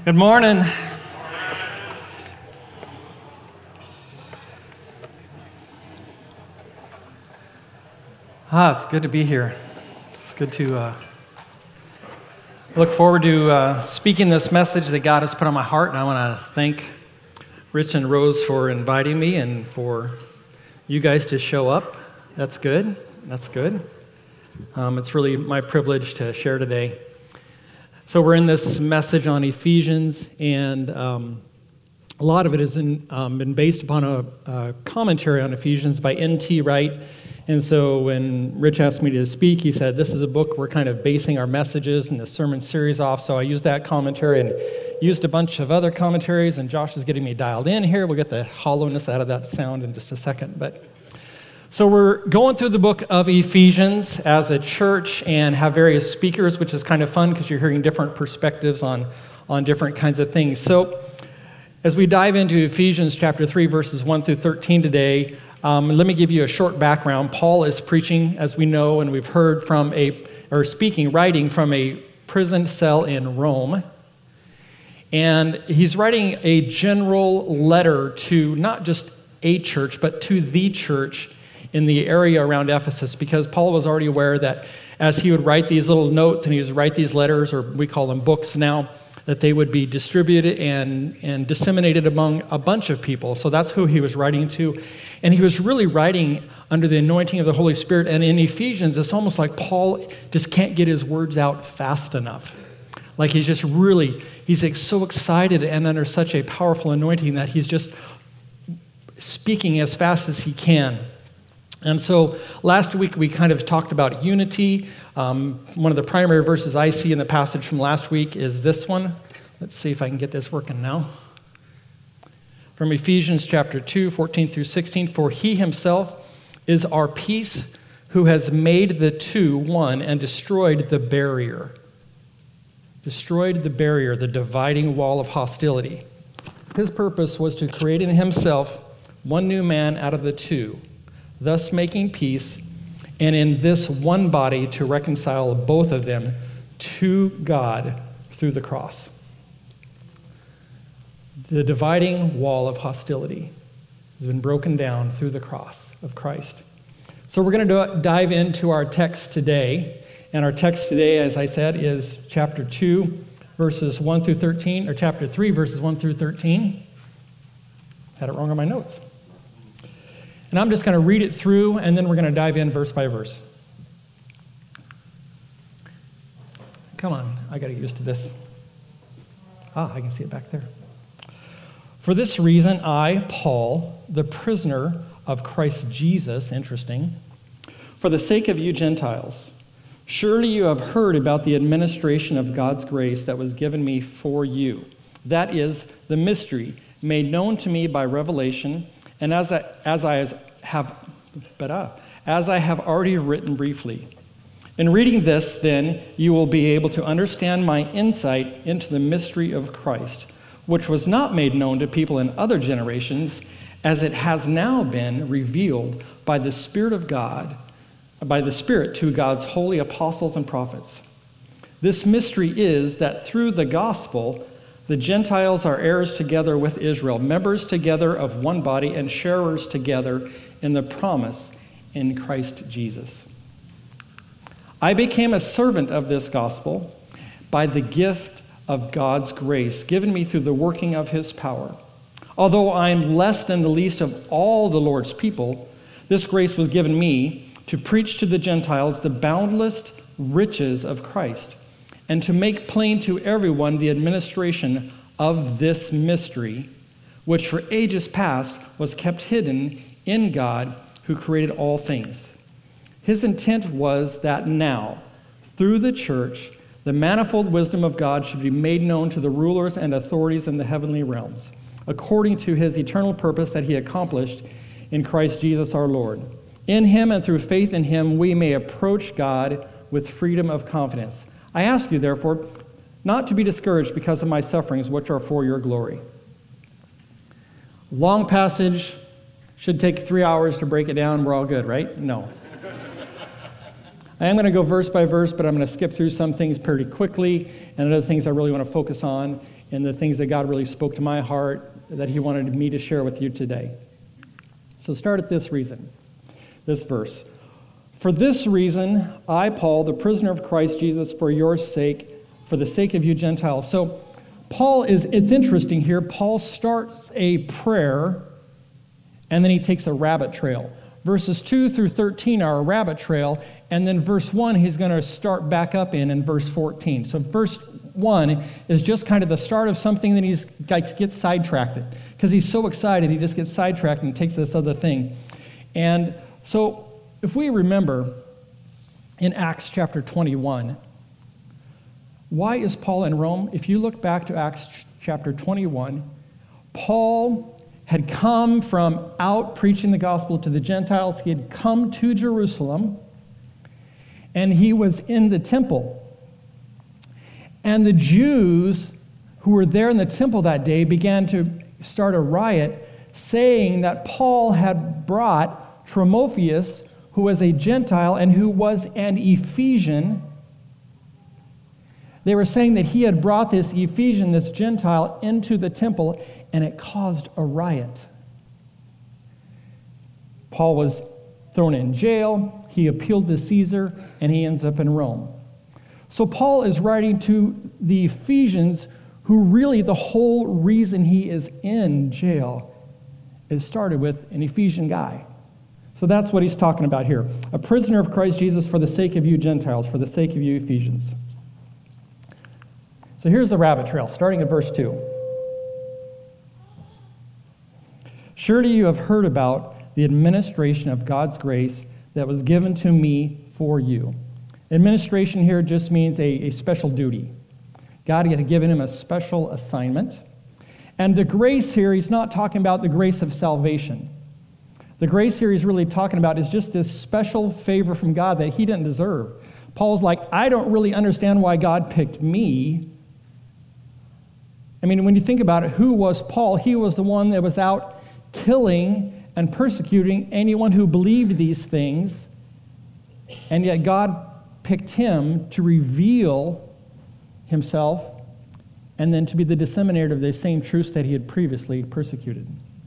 Good morning. It's good to be here. It's good to look forward to speaking this message that God has put on my heart, and I want to thank Rich and Rose for inviting me and for you guys to show up. That's good. That's good. It's really my privilege to share today. So we're in this message on Ephesians, and a lot of it has been based upon a commentary on Ephesians by N.T. Wright. And so when Rich asked me to speak, he said, this is a book we're kind of basing our messages and the sermon series off. So I used that commentary and used a bunch of other commentaries, and Josh is getting me dialed in here. We'll get the hollowness out of that sound in just a second. So we're going through the book of Ephesians as a church and have various speakers, which is kind of fun because you're hearing different perspectives on different kinds of things. So as we dive into Ephesians chapter 3, verses 1 through 13 today, let me give you a short background. Paul is preaching, as we know, and we've heard from writing from a prison cell in Rome. And he's writing a general letter to not just a church, but to the church in the area around Ephesus, because Paul was already aware that as he would write these little notes and he would write these letters, or we call them books now, that they would be distributed and disseminated among a bunch of people. So that's who he was writing to. And he was really writing under the anointing of the Holy Spirit. And in Ephesians, it's almost like Paul just can't get his words out fast enough. Like he's like so excited and under such a powerful anointing that he's just speaking as fast as he can. And so last week we kind of talked about unity. One of the primary verses I see in the passage from last week is this one. Let's see if I can get this working now. From Ephesians chapter 2, 14 through 16. For he himself is our peace, who has made the two one and destroyed the barrier. Destroyed the barrier, the dividing wall of hostility. His purpose was to create in himself one new man out of the two, thus making peace, and in this one body to reconcile both of them to God through the cross. The dividing wall of hostility has been broken down through the cross of Christ. So we're going to dive into our text today. And our text today, as I said, is chapter 2, verses 1 through 13, or chapter 3, verses 1 through 13. Had it wrong on my notes. And I'm just going to read it through, and then we're going to dive in verse by verse. Come on, I got to get used to this. I can see it back there. For this reason, I, Paul, the prisoner of Christ Jesus, interesting, for the sake of you Gentiles, surely you have heard about the administration of God's grace that was given me for you. That is the mystery made known to me by revelation, and as I have already written briefly. In reading this, then, you will be able to understand my insight into the mystery of Christ, which was not made known to people in other generations, as it has now been revealed by the Spirit of God, by the Spirit to God's holy apostles and prophets. This mystery is that through the gospel, the Gentiles are heirs together with Israel, members together of one body, and sharers together in the promise in Christ Jesus. I became a servant of this gospel by the gift of God's grace given me through the working of his power. Although I am less than the least of all the Lord's people, this grace was given me to preach to the Gentiles the boundless riches of Christ, and to make plain to everyone the administration of this mystery, which for ages past was kept hidden in God who created all things. His intent was that now, through the church, the manifold wisdom of God should be made known to the rulers and authorities in the heavenly realms, according to his eternal purpose that he accomplished in Christ Jesus our Lord. In him and through faith in him, we may approach God with freedom of confidence. I ask you, therefore, not to be discouraged because of my sufferings, which are for your glory. Long passage, should take 3 hours to break it down. We're all good, right? No. I am going to go verse by verse, but I'm going to skip through some things pretty quickly, and other things I really want to focus on. and the things that God really spoke to my heart that he wanted me to share with you today. So start at this verse. For this reason, I, Paul, the prisoner of Christ Jesus, for your sake, for the sake of you Gentiles. So it's interesting here, Paul starts a prayer, and then he takes a rabbit trail. Verses 2 through 13 are a rabbit trail, and then verse 1 he's going to start back up in verse 14. So verse 1 is just kind of the start of something that he gets sidetracked because he's so excited, he just gets sidetracked and takes this other thing. And so if we remember in Acts chapter 21, why is Paul in Rome? If you look back to Acts chapter 21, Paul had come from out preaching the gospel to the Gentiles. He had come to Jerusalem, and he was in the temple. And the Jews who were there in the temple that day began to start a riot, saying that Paul had brought Timotheus, who was a Gentile and who was an Ephesian. They were saying that he had brought this Ephesian, this Gentile, into the temple, and it caused a riot. Paul was thrown in jail, he appealed to Caesar, and he ends up in Rome. So Paul is writing to the Ephesians, who really the whole reason he is in jail is started with an Ephesian guy. So that's what he's talking about here. A prisoner of Christ Jesus for the sake of you Gentiles, for the sake of you Ephesians. So here's the rabbit trail, starting at verse 2. Surely you have heard about the administration of God's grace that was given to me for you. Administration here just means a special duty. God had given him a special assignment. And the grace here, he's not talking about the grace of salvation. The grace here he's really talking about is just this special favor from God that he didn't deserve. Paul's like, I don't really understand why God picked me. I mean, when you think about it, who was Paul? He was the one that was out killing and persecuting anyone who believed these things. And yet God picked him to reveal himself and then to be the disseminator of the same truths that he had previously persecuted.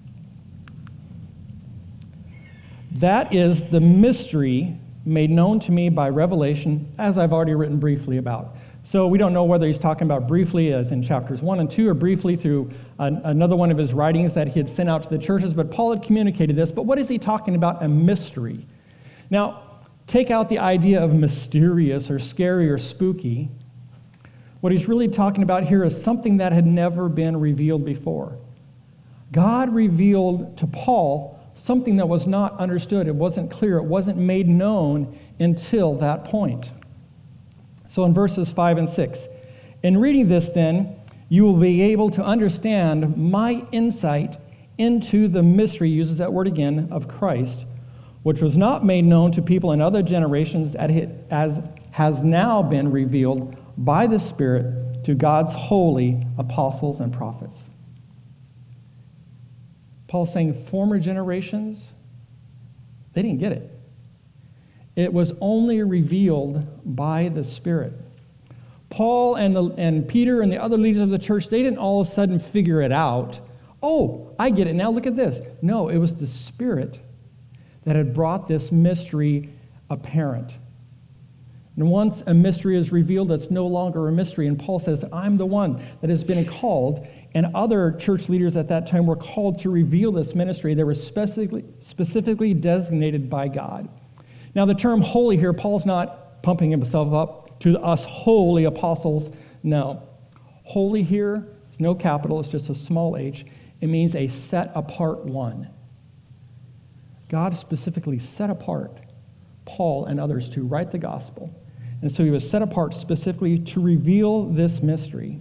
That is the mystery made known to me by revelation, as I've already written briefly about. So we don't know whether he's talking about briefly as in chapters 1 and 2 or briefly through another one of his writings that he had sent out to the churches, but Paul had communicated this. But what is he talking about? A mystery. Now, take out the idea of mysterious or scary or spooky. What he's really talking about here is something that had never been revealed before. God revealed to Paul something that was not understood. It wasn't clear. It wasn't made known until that point. So in verses 5 and 6, in reading this then, you will be able to understand my insight into the mystery, uses that word again, of Christ, which was not made known to people in other generations as has now been revealed by the Spirit to God's holy apostles and prophets. Paul's saying former generations, they didn't get it. It was only revealed by the Spirit. Paul and Peter and the other leaders of the church, they didn't all of a sudden figure it out. Oh, I get it now, look at this. No, it was the Spirit that had brought this mystery apparent. And once a mystery is revealed, it's no longer a mystery. And Paul says, I'm the one that has been called, and other church leaders at that time were called to reveal this ministry. They were specifically designated by God. Now, the term holy here, Paul's not pumping himself up to us holy apostles. No. Holy here is no capital, it's just a small h. It means a set-apart one. God specifically set apart Paul and others to write the gospel. And so he was set apart specifically to reveal this mystery.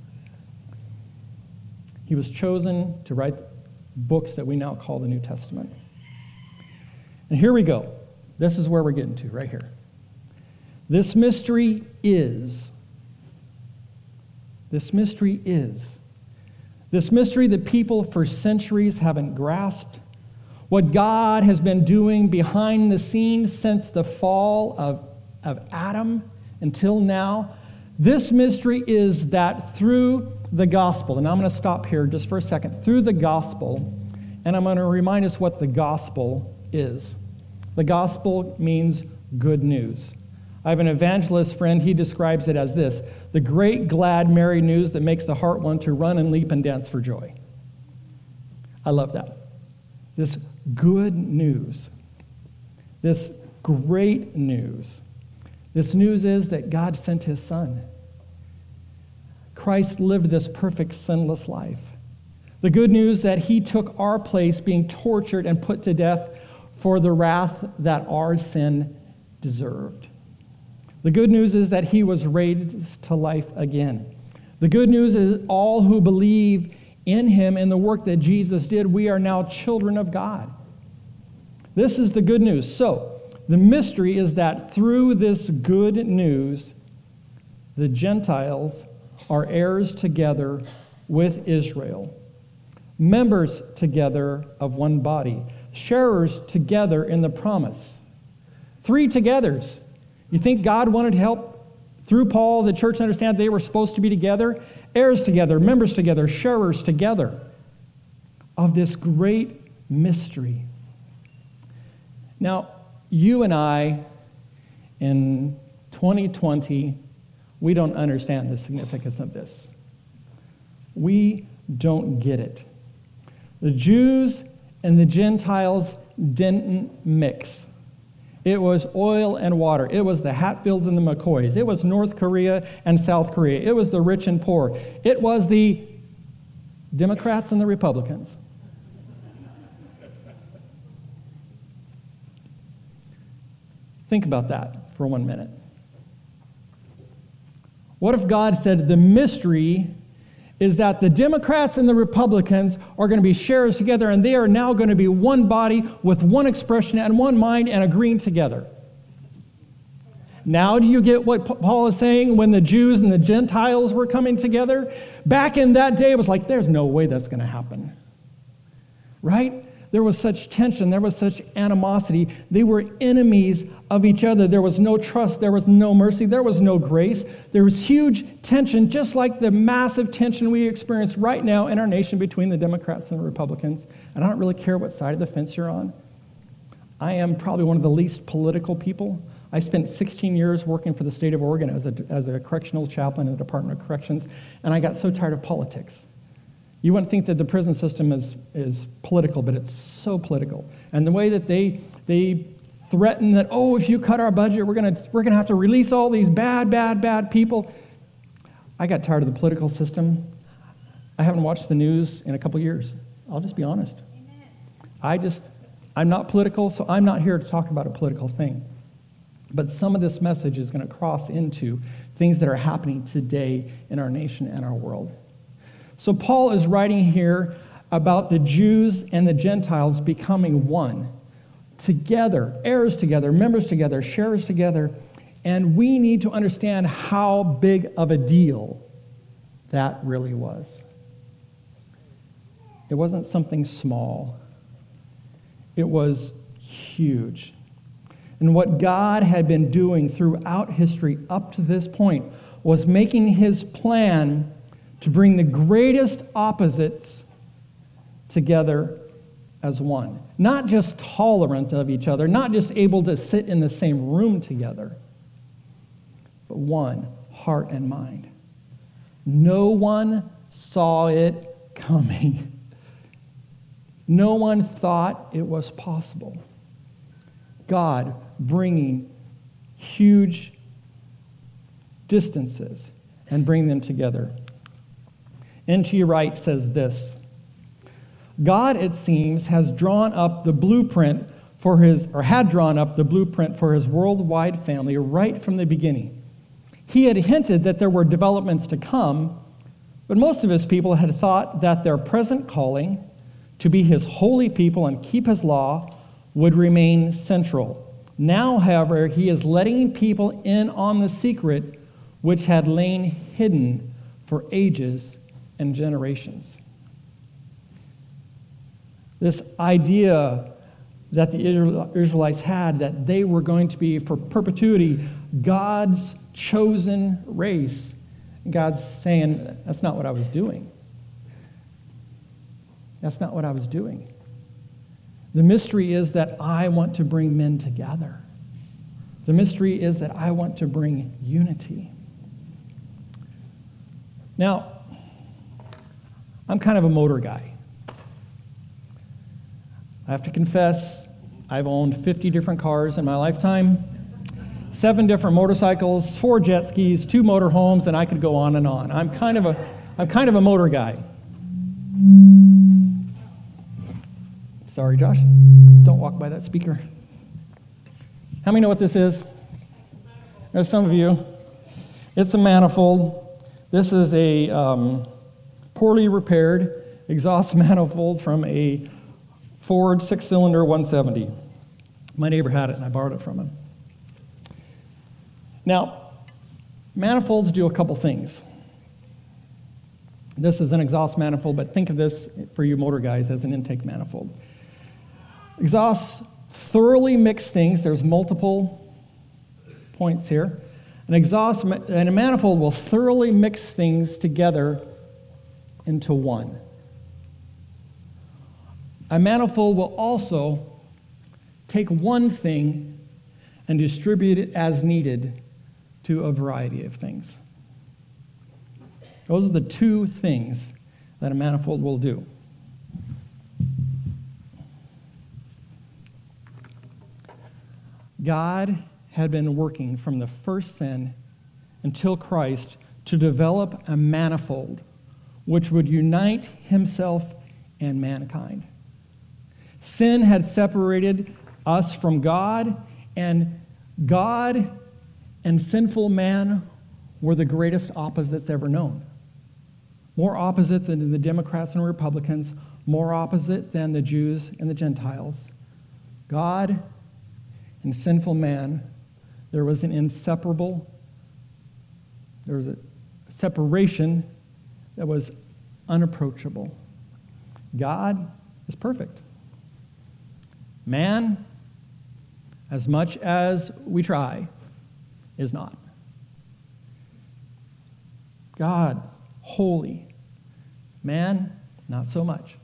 He was chosen to write books that we now call the New Testament. And here we go. This is where we're getting to, right here. This mystery is. This mystery that people for centuries haven't grasped. What God has been doing behind the scenes since the fall of Adam until now. This mystery is that through the gospel, and I'm going to stop here just for a second, through the gospel, and I'm going to remind us what the gospel is. The gospel means good news. I have an evangelist friend, he describes it as this: the great, glad, merry news that makes the heart want to run and leap and dance for joy. I love that. This good news, this great news. This news is that God sent his Son. Christ lived this perfect, sinless life. The good news that he took our place, being tortured and put to death for the wrath that our sin deserved. The good news is that he was raised to life again. The good news is all who believe in him and the work that Jesus did, we are now children of God. This is the good news. So, the mystery is that through this good news, the Gentiles are heirs together with Israel, members together of one body, sharers together in the promise. Three togethers. You think God wanted to help, through Paul, the church understand they were supposed to be together? Heirs together, members together, sharers together of this great mystery. Now, you and I, in 2020, we don't understand the significance of this. We don't get it. The Jews and the Gentiles didn't mix. It was oil and water. It was the Hatfields and the McCoys. It was North Korea and South Korea. It was the rich and poor. It was the Democrats and the Republicans. Think about that for 1 minute. What if God said the mystery is that the Democrats and the Republicans are going to be sharers together, and they are now going to be one body with one expression and one mind and agreeing together? Now do you get what Paul is saying when the Jews and the Gentiles were coming together? Back in that day, it was like, there's no way that's going to happen. Right? There was such tension. There was such animosity. They were enemies of each other. There was no trust. There was no mercy. There was no grace. There was huge tension, just like the massive tension we experience right now in our nation between the Democrats and the Republicans. And I don't really care what side of the fence you're on. I am probably one of the least political people. I spent 16 years working for the state of Oregon as a correctional chaplain in the Department of Corrections, and I got so tired of politics. You wouldn't think that the prison system is political, but it's so political. And the way that they threaten that, oh, if you cut our budget, we're gonna have to release all these bad people. I got tired of the political system. I haven't watched the news in a couple years. I'll just be honest. Amen. I'm not political, so I'm not here to talk about a political thing. But some of this message is going to cross into things that are happening today in our nation and our world. So Paul is writing here about the Jews and the Gentiles becoming one, together, heirs together, members together, sharers together, and we need to understand how big of a deal that really was. It wasn't something small. It was huge. And what God had been doing throughout history up to this point was making his plan to bring the greatest opposites together as one. Not just tolerant of each other, not just able to sit in the same room together, but one, heart and mind. No one saw it coming. No one thought it was possible. God bringing huge distances and bring them together. N.T. Wright says this: God, it seems, had drawn up the blueprint for his worldwide family right from the beginning. He had hinted that there were developments to come, but most of his people had thought that their present calling to be his holy people and keep his law would remain central. Now, however, he is letting people in on the secret which had lain hidden for ages and generations. This idea that the Israelites had that they were going to be for perpetuity God's chosen race And God's saying, that's not what I was doing. That's not what I was doing. The mystery is that I want to bring men together. The mystery is that I want to bring unity. Now, I'm kind of a motor guy. I have to confess, I've owned 50 different cars in my lifetime, 7 different motorcycles, 4 jet skis, 2 motorhomes, and I could go on and on. I'm kind of a motor guy. Sorry, Josh. Don't walk by that speaker. How many know what this is? There's some of you. It's a manifold. This is a poorly repaired exhaust manifold from a Ford 6-cylinder 170. My neighbor had it, and I borrowed it from him. Now, manifolds do a couple things. This is an exhaust manifold, but think of this, for you motor guys, as an intake manifold. Exhausts thoroughly mix things. There's multiple points here. An exhaust and a manifold will thoroughly mix things together into one. A manifold will also take one thing and distribute it as needed to a variety of things. Those are the 2 things that a manifold will do. God had been working from the first sin until Christ to develop a manifold which would unite himself and mankind. Sin had separated us from God and sinful man were the greatest opposites ever known. More opposite than the Democrats and Republicans, more opposite than the Jews and the Gentiles. God and sinful man, there was a separation that was unapproachable. God is perfect. Man, as much as we try, is not. God, holy. Man, not so much.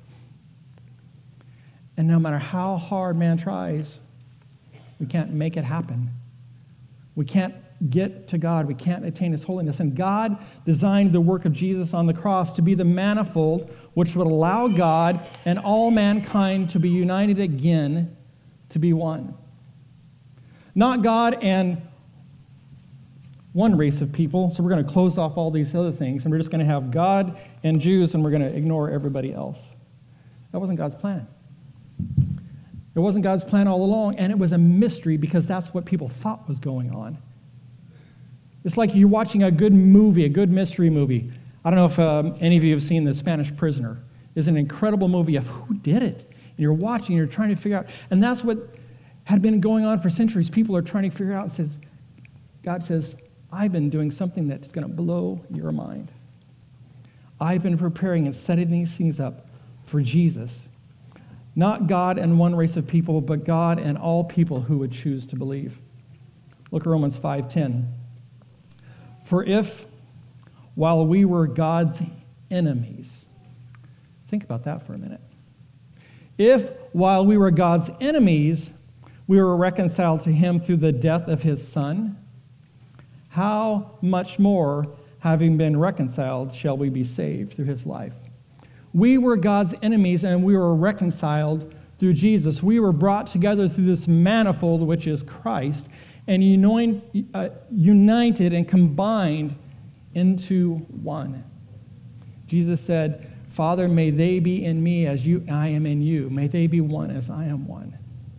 And no matter how hard man tries, we can't make it happen. We can't get to God. We can't attain his holiness. And God designed the work of Jesus on the cross to be the manifold which would allow God and all mankind to be united again to be one. Not God and one race of people, so we're going to close off all these other things, and we're just going to have God and Jews, and we're going to ignore everybody else. That wasn't God's plan. It wasn't God's plan all along, and it was a mystery because that's what people thought was going on. It's like you're watching a good movie, a good mystery movie. I don't know if any of you have seen The Spanish Prisoner. It's an incredible movie of who did it. And you're watching, you're trying to figure out, and that's what had been going on for centuries. People are trying to figure out, God says, I've been doing something that's going to blow your mind. I've been preparing and setting these things up for Jesus. Not God and one race of people, but God and all people who would choose to believe. Look at Romans 5:10. For if, while we were God's enemies, think about that for a minute. If, while we were God's enemies, we were reconciled to him through the death of his Son, how much more, having been reconciled, shall we be saved through his life? We were God's enemies, and we were reconciled through Jesus. We were brought together through this manifold, which is Christ, and united and combined into one. Jesus said, Father, may they be in me as I am in you. May they be one as I am one.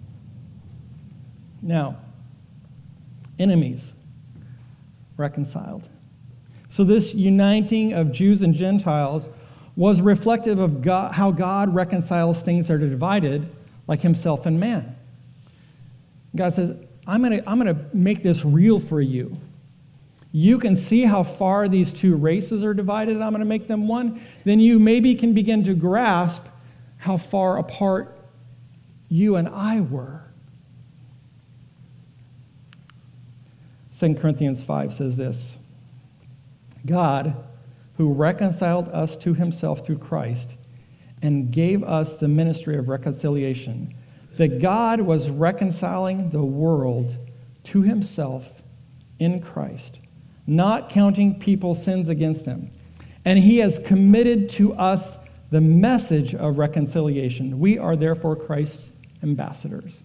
Now, enemies reconciled. So this uniting of Jews and Gentiles was reflective of God, how God reconciles things that are divided, like himself and man. God says, I'm going to make this real for you. You can see how far these 2 races are divided. I'm going to make them one. Then you maybe can begin to grasp how far apart you and I were. 2 Corinthians 5 says this. God, who reconciled us to himself through Christ and gave us the ministry of reconciliation, that God was reconciling the world to himself in Christ, not counting people's sins against them. And he has committed to us the message of reconciliation. We are therefore Christ's ambassadors.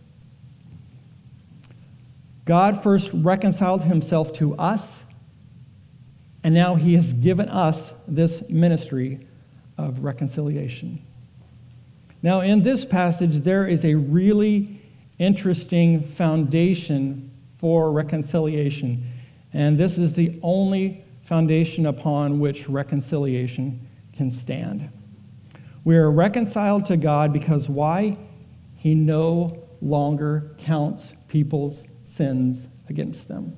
God first reconciled himself to us, and now he has given us this ministry of reconciliation. Now, in this passage, there is a really interesting foundation for reconciliation, and this is the only foundation upon which reconciliation can stand. We are reconciled to God because why? He no longer counts people's sins against them.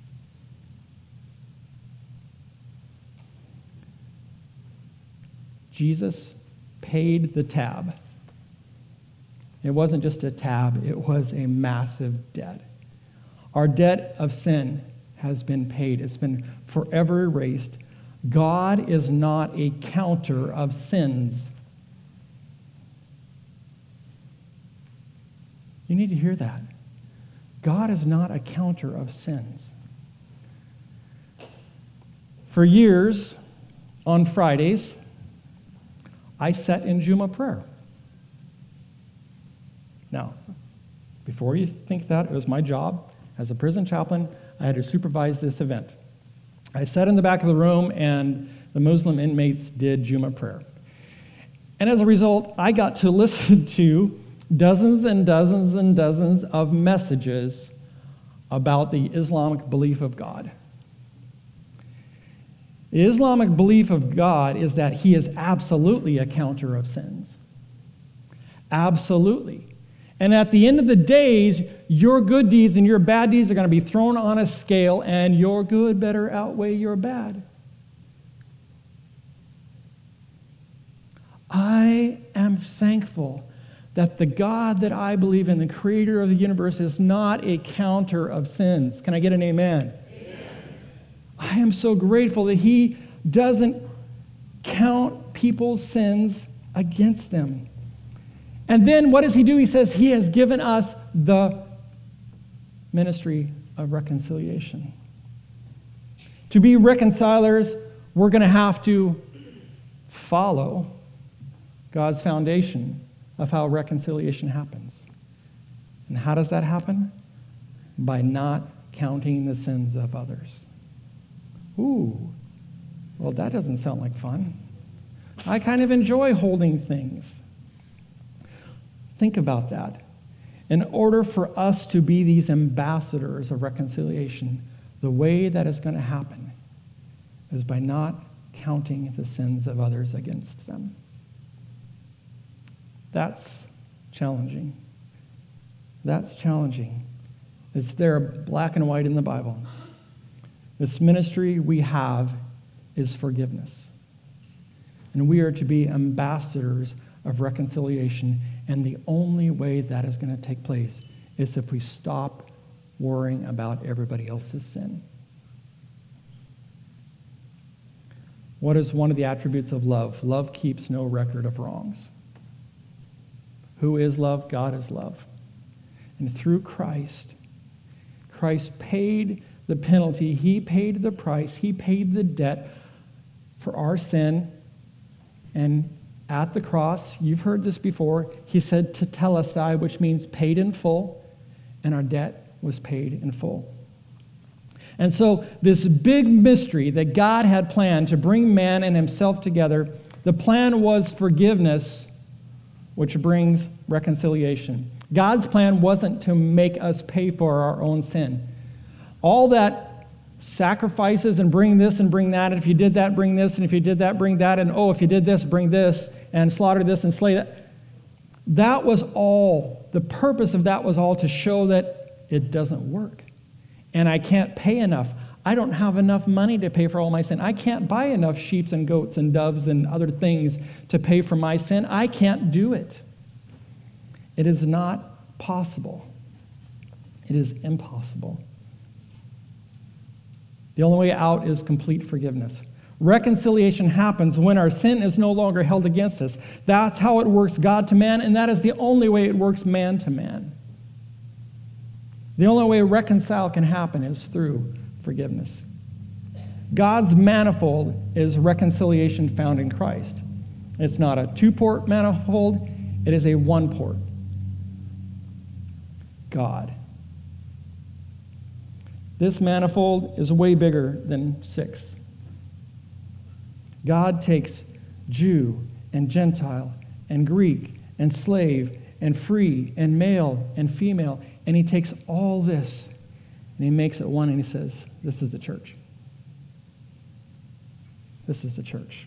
Jesus paid the tab. It wasn't just a tab, it was a massive debt. Our debt of sin has been paid. It's been forever erased. God is not a counter of sins. You need to hear that. God is not a counter of sins. For years, on Fridays, I sat in Juma prayer. Now, before you think that, it was my job as a prison chaplain. I had to supervise this event. I sat in the back of the room, and the Muslim inmates did Juma prayer. And as a result, I got to listen to dozens and dozens and dozens of messages about the Islamic belief of God. The Islamic belief of God is that he is absolutely a counter of sins. Absolutely. And at the end of the days, your good deeds and your bad deeds are going to be thrown on a scale, and your good better outweigh your bad. I am thankful that the God that I believe in, the creator of the universe, is not a counter of sins. Can I get an amen? Amen. I am so grateful that he doesn't count people's sins against them. And then what does he do? He says he has given us the ministry of reconciliation. To be reconcilers, we're going to have to follow God's foundation of how reconciliation happens. And how does that happen? By not counting the sins of others. Ooh, well, that doesn't sound like fun. I kind of enjoy holding things. Think about that. In order for us to be these ambassadors of reconciliation, the way that is going to happen is by not counting the sins of others against them. That's challenging. That's challenging. It's there black and white in the Bible. This ministry we have is forgiveness. And we are to be ambassadors of reconciliation. And the only way that is going to take place is if we stop worrying about everybody else's sin. What is one of the attributes of love? Love keeps no record of wrongs. Who is love? God is love. And through Christ, Christ paid the penalty. He paid the price. He paid the debt for our sin. And at the cross, you've heard this before, he said tetelestai, which means paid in full, and our debt was paid in full. And so this big mystery that God had planned to bring man and himself together, the plan was forgiveness, which brings reconciliation. God's plan wasn't to make us pay for our own sin. All that sacrifices and bring this and bring that, and if you did that, bring this, and if you did that, bring that, and oh, if you did this, bring this, and slaughter this and slay that. That was all, the purpose of that was all to show that it doesn't work. And I can't pay enough. I don't have enough money to pay for all my sin. I can't buy enough sheep and goats and doves and other things to pay for my sin. I can't do it. It is not possible. It is impossible. The only way out is complete forgiveness. Reconciliation happens when our sin is no longer held against us. That's how it works God to man, and that is the only way it works man to man. The only way reconcile can happen is through forgiveness. God's manifold is reconciliation found in Christ. It's not a two-port manifold, it is a one-port. God. This manifold is way bigger than 6. God takes Jew and Gentile and Greek and slave and free and male and female, and he takes all this and he makes it one, and he says, this is the church. This is the church.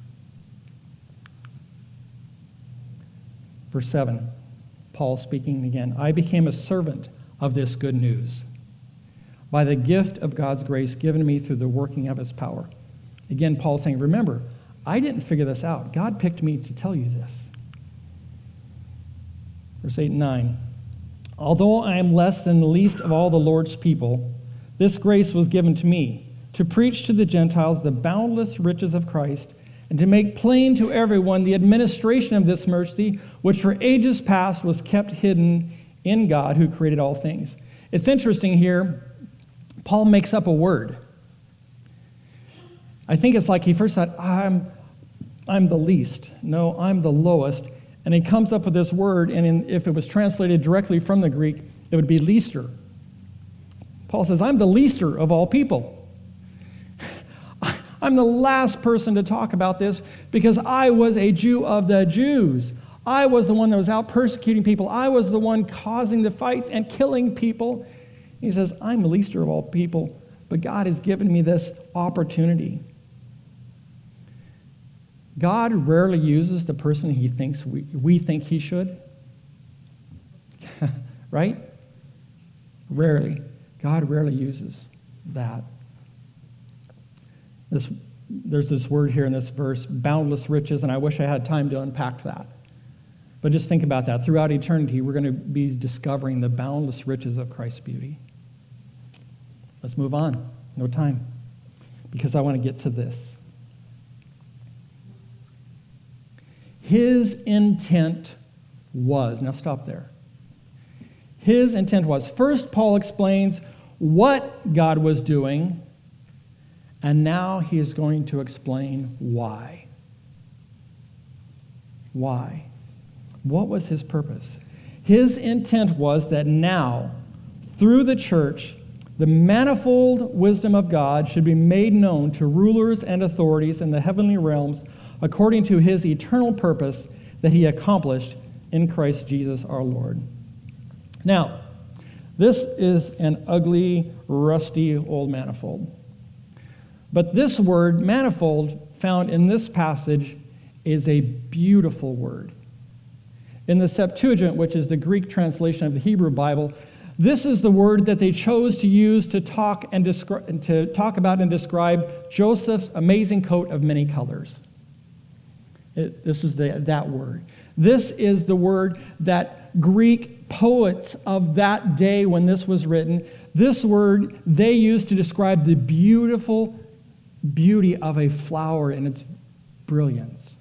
Verse 7, Paul speaking again, I became a servant of this good news by the gift of God's grace given to me through the working of his power. Again, Paul's saying, remember, I didn't figure this out. God picked me to tell you this. Verse 8 and 9, although I am less than the least of all the Lord's people, this grace was given to me to preach to the Gentiles the boundless riches of Christ and to make plain to everyone the administration of this mercy, which for ages past was kept hidden in God who created all things. It's interesting here, Paul makes up a word. I think it's like he first thought, I'm the least. No, I'm the lowest. And he comes up with this word, and if it was translated directly from the Greek, it would be leaster. Paul says, I'm the leaster of all people. I'm the last person to talk about this because I was a Jew of the Jews. I was the one that was out persecuting people. I was the one causing the fights and killing people. He says, I'm the leaster of all people, but God has given me this opportunity. God rarely uses the person he thinks we think he should. Right? Rarely. God rarely uses that. There's this word here in this verse, boundless riches, and I wish I had time to unpack that. But just think about that. Throughout eternity, we're going to be discovering the boundless riches of Christ's beauty. Let's move on. No time. Because I want to get to this. His intent was, now stop there. His intent was, first Paul explains what God was doing, and now he is going to explain why. Why? What was his purpose? His intent was that now, through the church, the manifold wisdom of God should be made known to rulers and authorities in the heavenly realms according to his eternal purpose that he accomplished in Christ Jesus our Lord. Now, this is an ugly, rusty old manifold. But this word, manifold, found in this passage is a beautiful word. In the Septuagint, which is the Greek translation of the Hebrew Bible, this is the word that they chose to use to talk about and describe Joseph's amazing coat of many colors. This is that word. This is the word that Greek poets of that day when this was written, this word they used to describe the beautiful beauty of a flower and its brilliance.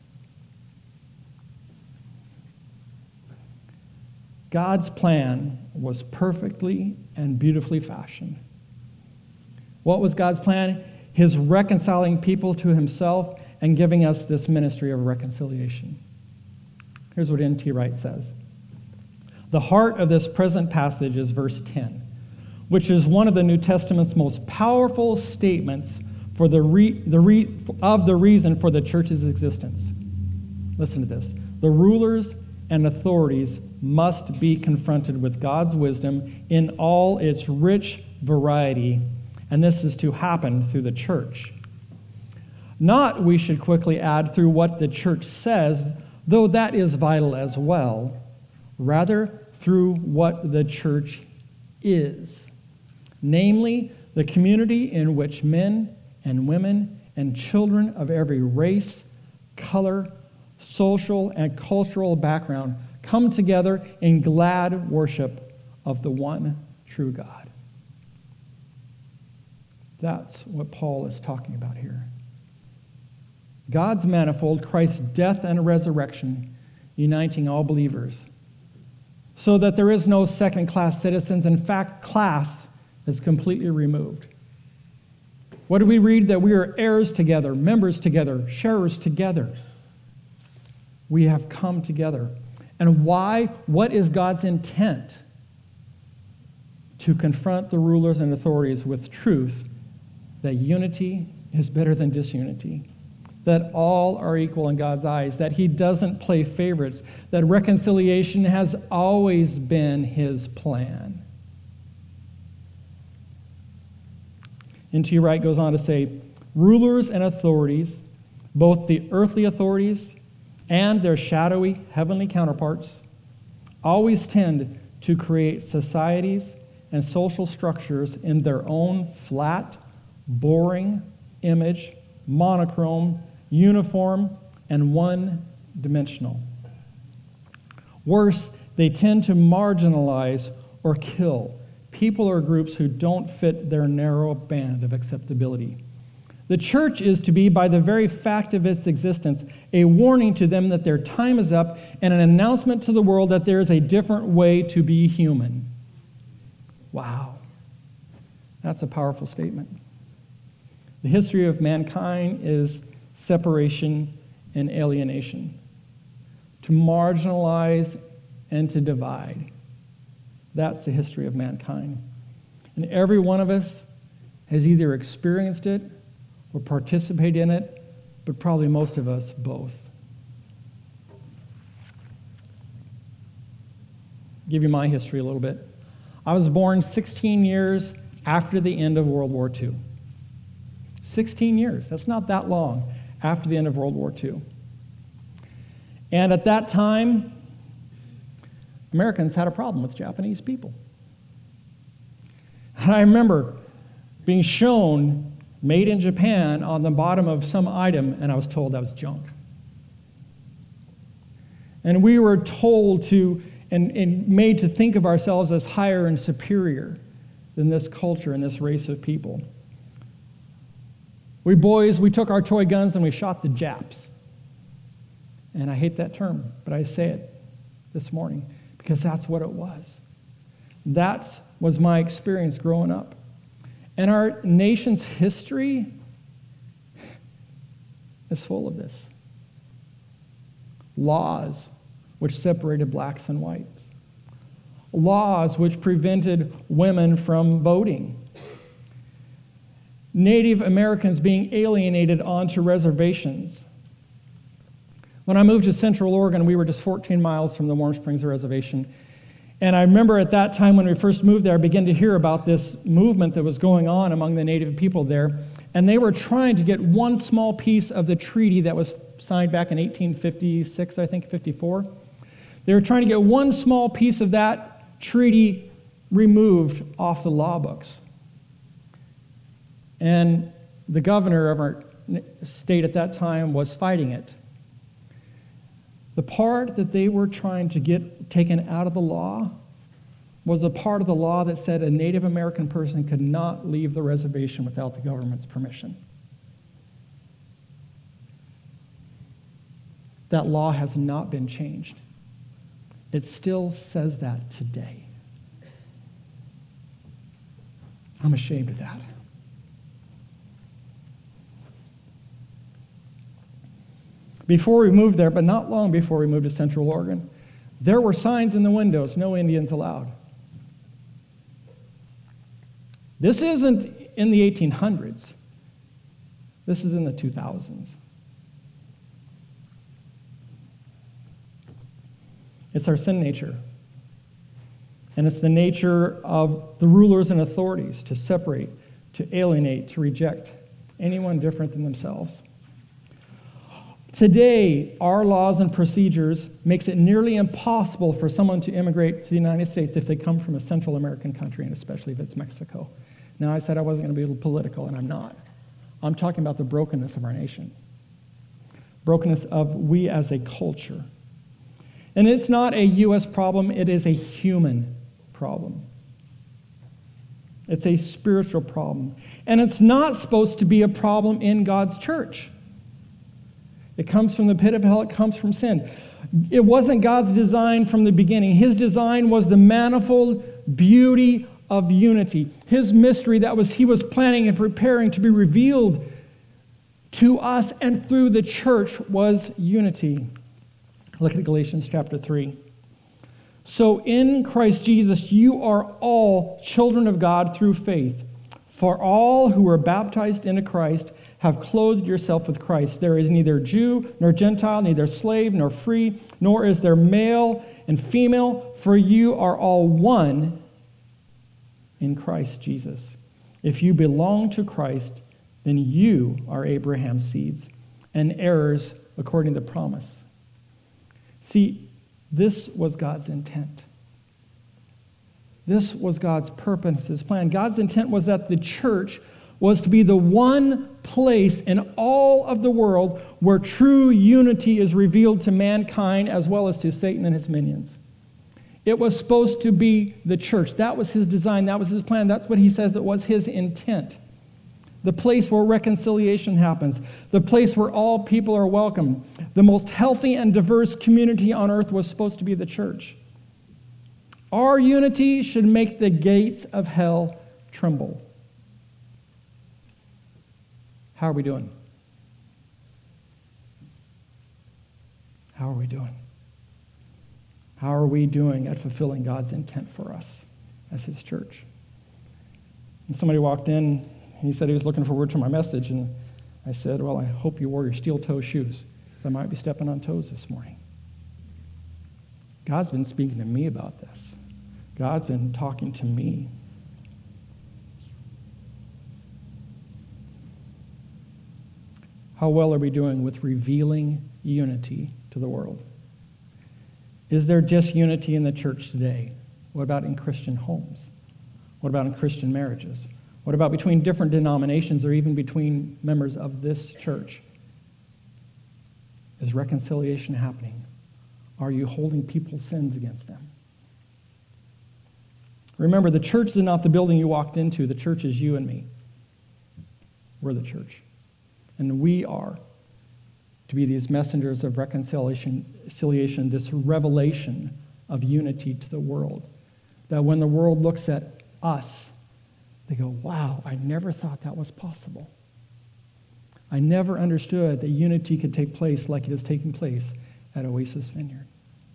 God's plan was perfectly and beautifully fashioned. What was God's plan? His reconciling people to himself and giving us this ministry of reconciliation. Here's what N.T. Wright says. The heart of this present passage is verse 10, which is one of the New Testament's most powerful statements for the reason for the church's existence. Listen to this. The rulers and authorities must be confronted with God's wisdom in all its rich variety, and this is to happen through the church. Not, we should quickly add, through what the church says, though that is vital as well, rather through what the church is, namely the community in which men and women and children of every race, color, social, and cultural background come together in glad worship of the one true God. That's what Paul is talking about here. God's manifold, Christ's death and resurrection, uniting all believers, so that there is no second-class citizens. In fact, class is completely removed. What do we read? That we are heirs together, members together, sharers together. We have come together. And why? What is God's intent? To confront the rulers and authorities with truth, that unity is better than disunity, that all are equal in God's eyes, that he doesn't play favorites, that reconciliation has always been his plan. N.T. Wright goes on to say, rulers and authorities, both the earthly authorities and their shadowy heavenly counterparts, always tend to create societies and social structures in their own flat, boring image, monochrome, uniform, and one-dimensional. Worse, they tend to marginalize or kill people or groups who don't fit their narrow band of acceptability. The church is to be, by the very fact of its existence, a warning to them that their time is up and an announcement to the world that there is a different way to be human. Wow. That's a powerful statement. The history of mankind is separation and alienation, to marginalize and to divide. That's the history of mankind. And every one of us has either experienced it or participated in it, but probably most of us both. I'll give you my history a little bit. I was born 16 years after the end of World War II. 16 years, that's not that long after the end of World War II. And at that time, Americans had a problem with Japanese people. And I remember being shown made in Japan on the bottom of some item, and I was told that was junk. And we were told to, and made to think of ourselves as higher and superior than this culture and this race of people. We boys, we took our toy guns and we shot the Japs. And I hate that term, but I say it this morning because that's what it was. That was my experience growing up. And our nation's history is full of this. Laws which separated blacks and whites. Laws which prevented women from voting. Native Americans being alienated onto reservations. When I moved to Central Oregon, we were just 14 miles from the Warm Springs Reservation. And I remember at that time when we first moved there, I began to hear about this movement that was going on among the Native people there. And they were trying to get one small piece of the treaty that was signed back in 1856, I think, 54. They were trying to get one small piece of that treaty removed off the law books. And the governor of our state at that time was fighting it. The part that they were trying to get taken out of the law was a part of the law that said a Native American person could not leave the reservation without the government's permission. That law has not been changed. It still says that today. I'm ashamed of that. Before we moved there, but not long before we moved to Central Oregon, there were signs in the windows, no Indians allowed. This isn't in the 1800s. This is in the 2000s. It's our sin nature. And it's the nature of the rulers and authorities to separate, to alienate, to reject anyone different than themselves. Today, our laws and procedures makes it nearly impossible for someone to immigrate to the United States if they come from a Central American country, and especially if it's Mexico. Now, I said I wasn't going to be political, and I'm not. I'm talking about the brokenness of our nation. Brokenness of we as a culture. And it's not a U.S. problem, it is a human problem. It's a spiritual problem. And it's not supposed to be a problem in God's church. It comes from the pit of hell. It comes from sin. It wasn't God's design from the beginning. His design was the manifold beauty of unity. His mystery he was planning and preparing to be revealed to us and through the church was unity. Look at Galatians chapter 3. So in Christ Jesus, you are all children of God through faith. For all who were baptized into Christ have clothed yourself with Christ. There is neither Jew nor Gentile, neither slave nor free, nor is there male and female, for you are all one in Christ Jesus. If you belong to Christ, then you are Abraham's seeds and heirs according to promise. See, this was God's intent. This was God's purpose, his plan. God's intent was that the church was to be the one place in all of the world where true unity is revealed to mankind as well as to Satan and his minions. It was supposed to be the church. That was his design. That was his plan. That's what he says it was his intent. The place where reconciliation happens. The place where all people are welcome. The most healthy and diverse community on earth was supposed to be the church. Our unity should make the gates of hell tremble. How are we doing? How are we doing? How are we doing at fulfilling God's intent for us as his church? And somebody walked in, and he said he was looking forward to my message, and I said, well, I hope you wore your steel-toe shoes, because I might be stepping on toes this morning. God's been speaking to me about this. God's been talking to me. How well are we doing with revealing unity to the world? Is there just unity in the church today? What about in Christian homes? What about in Christian marriages? What about between different denominations or even between members of this church? Is reconciliation happening? Are you holding people's sins against them? Remember, the church is not the building you walked into. The church is you and me. We're the church. And we are to be these messengers of reconciliation, this revelation of unity to the world. That when the world looks at us, they go, wow, I never thought that was possible. I never understood that unity could take place like it is taking place at Oasis Vineyard.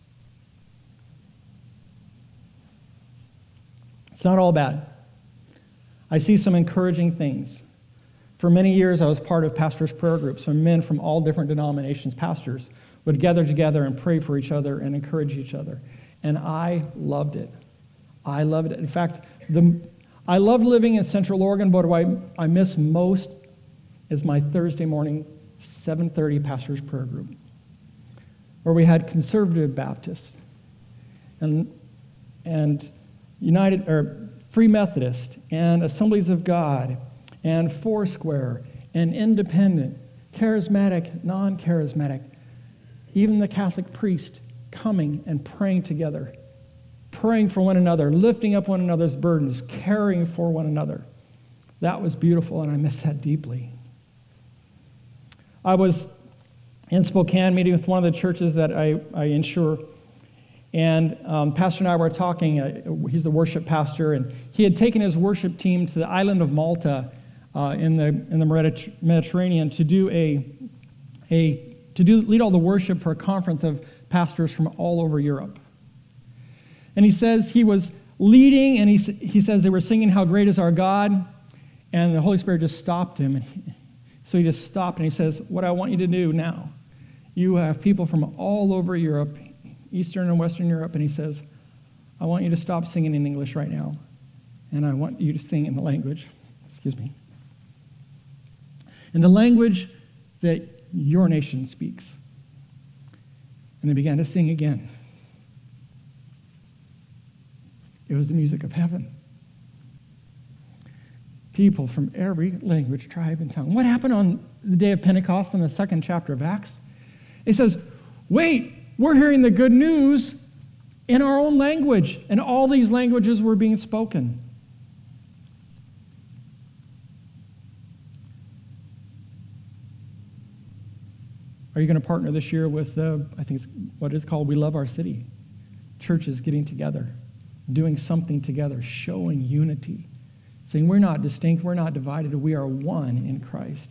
It's not all bad. I see some encouraging things. For many years, I was part of pastors' prayer groups where men from all different denominations, pastors, would gather together and pray for each other and encourage each other. And I loved it. I loved it. In fact, I love living in Central Oregon, but what I miss most is my Thursday morning 7:30 pastors' prayer group, where we had conservative Baptists and United or Free Methodist and Assemblies of God and Foursquare and independent, charismatic, non-charismatic, even the Catholic priest coming and praying together, praying for one another, lifting up one another's burdens, caring for one another. That was beautiful, and I miss that deeply. I was in Spokane meeting with one of the churches that I insure, and Pastor and I were talking. He's the worship pastor, and he had taken his worship team to the island of Malta in the Mediterranean to lead all the worship for a conference of pastors from all over Europe. And he says he was leading, and he says they were singing "How Great Is Our God," and the Holy Spirit just stopped him. So he just stopped, and he says, "What I want you to do now, you have people from all over Europe, Eastern and Western Europe," and he says, "I want you to stop singing in English right now, and I want you to sing in the language, in the language that your nation speaks." And they began to sing again. It was the music of heaven. People from every language, tribe, and tongue. What happened on the day of Pentecost in the 2nd chapter of Acts? It says, wait, we're hearing the good news in our own language, and all these languages were being spoken. Are you going to partner this year with, I think it's what is called We Love Our City? Churches getting together, doing something together, showing unity, saying we're not distinct, we're not divided, we are one in Christ.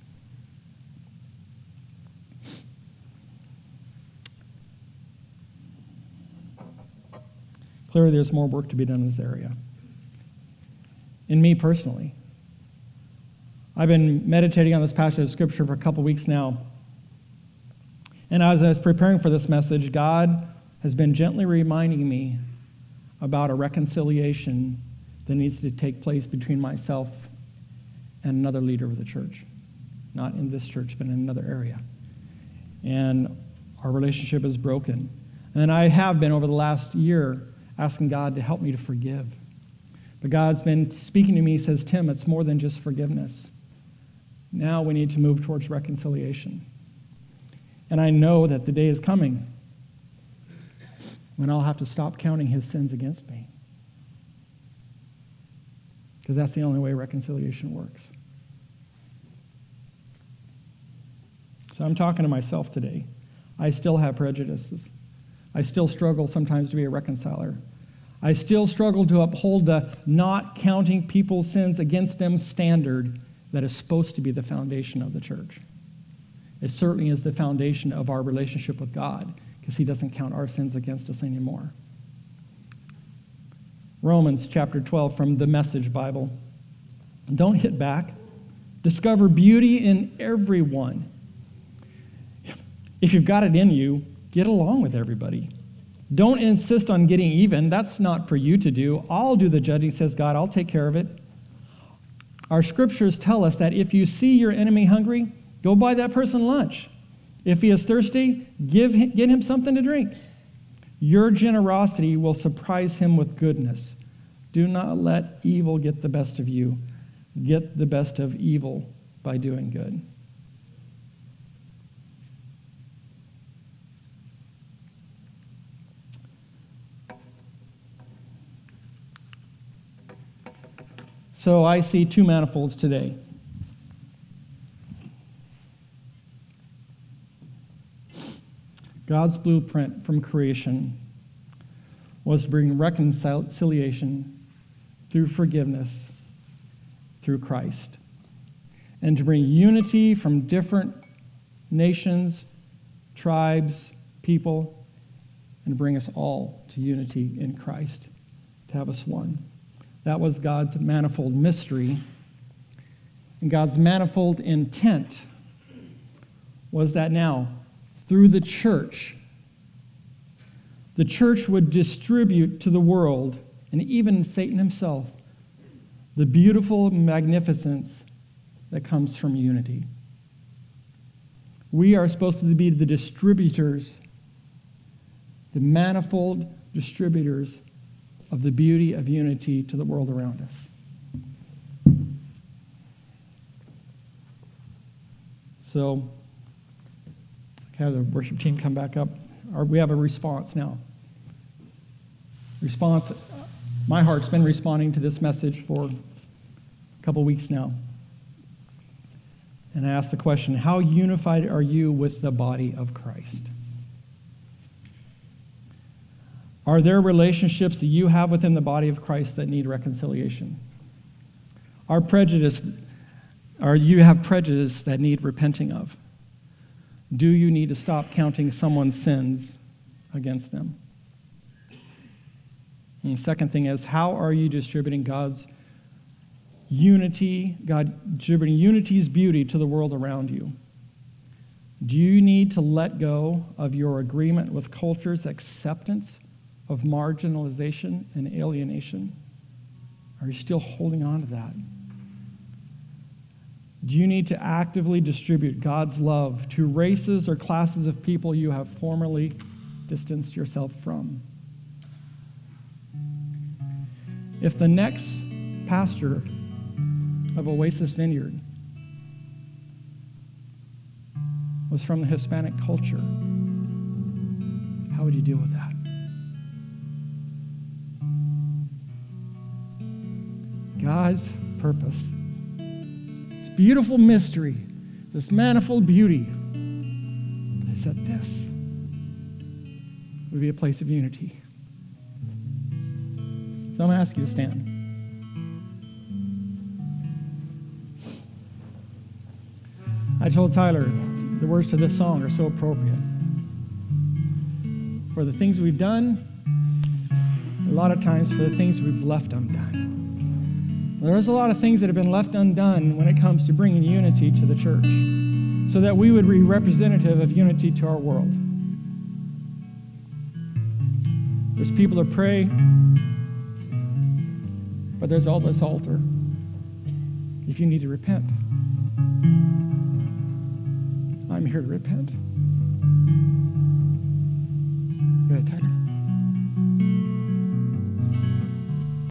Clearly, there's more work to be done in this area. In me personally, I've been meditating on this passage of Scripture for a couple weeks now. And as I was preparing for this message, God has been gently reminding me about a reconciliation that needs to take place between myself and another leader of the church. Not in this church, but in another area. And our relationship is broken. And I have been over the last year asking God to help me to forgive. But God's been speaking to me, he says, Tim, it's more than just forgiveness. Now we need to move towards reconciliation. And I know that the day is coming when I'll have to stop counting his sins against me. Because that's the only way reconciliation works. So I'm talking to myself today. I still have prejudices. I still struggle sometimes to be a reconciler. I still struggle to uphold the not counting people's sins against them standard that is supposed to be the foundation of the church. It certainly is the foundation of our relationship with God, because he doesn't count our sins against us anymore. Romans chapter 12 from the Message Bible. Don't hit back. Discover beauty in everyone. If you've got it in you, get along with everybody. Don't insist on getting even. That's not for you to do. I'll do the judging, says God. I'll take care of it. Our scriptures tell us that if you see your enemy hungry, go buy that person lunch. If he is thirsty, get him something to drink. Your generosity will surprise him with goodness. Do not let evil get the best of you. Get the best of evil by doing good. So I see two manifolds today. God's blueprint from creation was to bring reconciliation through forgiveness through Christ, and to bring unity from different nations, tribes, people, and bring us all to unity in Christ, to have us one. That was God's manifold mystery. And God's manifold intent was that now, through the church would distribute to the world, and even Satan himself, the beautiful magnificence that comes from unity. We are supposed to be the distributors, the manifold distributors of the beauty of unity to the world around us. So, have the worship team come back up. We have a response now. Response. My heart's been responding to this message for a couple weeks now. And I asked the question, how unified are you with the body of Christ? Are there relationships that you have within the body of Christ that need reconciliation? You have prejudice that need repenting of? Do you need to stop counting someone's sins against them? And the second thing is, how are you distributing God's unity, God distributing unity's beauty to the world around you? Do you need to let go of your agreement with culture's acceptance of marginalization and alienation? Are you still holding on to that? Do you need to actively distribute God's love to races or classes of people you have formerly distanced yourself from? If the next pastor of Oasis Vineyard was from the Hispanic culture, how would you deal with that? God's purpose, this beautiful mystery, this manifold beauty, is that this would be a place of unity. So I'm going to ask you to stand. I told Tyler the words to this song are so appropriate. For the things we've done, a lot of times for the things we've left undone. There's a lot of things that have been left undone when it comes to bringing unity to the church, so that we would be representative of unity to our world. There's people to pray, but there's all this altar if you need to repent. I'm here to repent. Go ahead, Tyler.